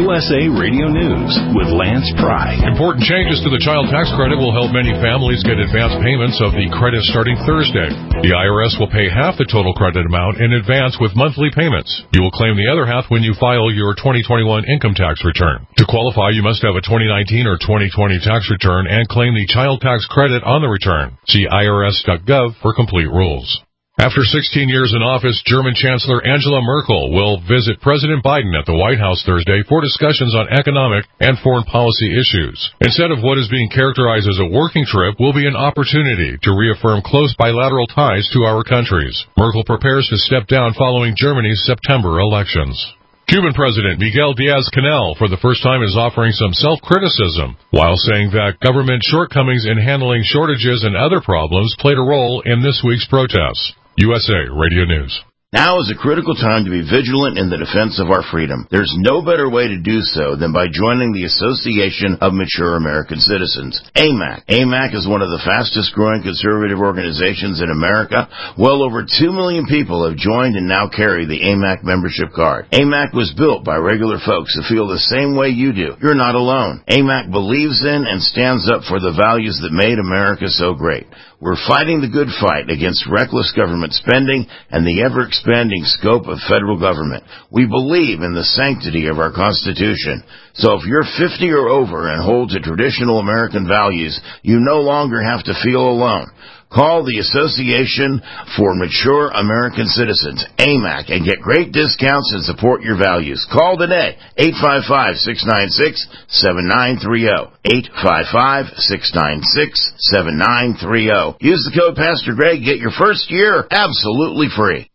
USA Radio News with Lance Pry. Important changes to the child tax credit will help many families get advance payments of the credit starting Thursday. The IRS will pay half the total credit amount in advance with monthly payments. You will claim the other half when you file your 2021 income tax return. To qualify, you must have a 2019 or 2020 tax return and claim the child tax credit on the return. See irs.gov for complete rules. After 16 years in office, German Chancellor Angela Merkel will visit President Biden at the White House Thursday for discussions on economic and foreign policy issues. Instead of what is being characterized as a working trip, will be an opportunity to reaffirm close bilateral ties to our countries. Merkel prepares to step down following Germany's September elections. Cuban President Miguel Diaz-Canel for the first time is offering some self-criticism while saying that government shortcomings in handling shortages and other problems played a role in this week's protests. USA Radio News. Now is a critical time to be vigilant in the defense of our freedom. There's no better way to do so than by joining the Association of Mature American Citizens, AMAC. AMAC is one of the fastest growing conservative organizations in America. Well over 2 million people have joined and now carry the AMAC membership card. AMAC was built by regular folks who feel the same way you do. You're not alone. AMAC believes in and stands up for the values that made America so great. We're fighting the good fight against reckless government spending and the ever-expanding scope of federal government. We believe in the sanctity of our Constitution. So if you're 50 or over and hold to traditional American values, you no longer have to feel alone. Call the Association for Mature American Citizens, AMAC, and get great discounts and support your values. Call today, 855-696-7930, 855-696-7930. Use the code Pastor Greg, get your first year absolutely free.